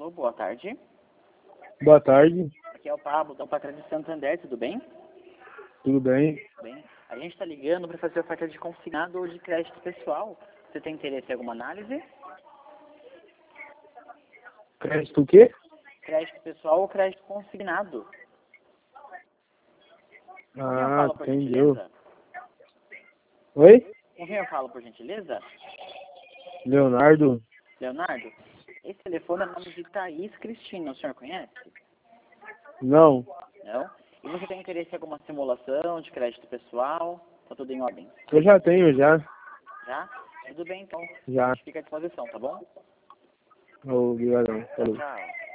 Alô, boa tarde. Boa tarde, Aqui é o Pablo, da Pátria de Santander, tudo bem? tudo bem? Bem. A gente está ligando para fazer oferta de consignado ou de crédito pessoal. Você tem interesse em alguma análise? Crédito o quê? Crédito pessoal ou crédito consignado? Com quem eu Ah, falo, por entendeu. gentileza? Oi? Com quem eu falo, por gentileza? Leonardo? Leonardo? Esse telefone é o nome de Thaís Cristina, o senhor conhece? Não, Não? E você tem interesse em alguma simulação de crédito pessoal? Tá tudo em ordem? eu já tenho, já. Já? Tudo bem, então. A Já. gente fica à disposição, tá bom? Obrigadão. Tchau, Falou. tchau.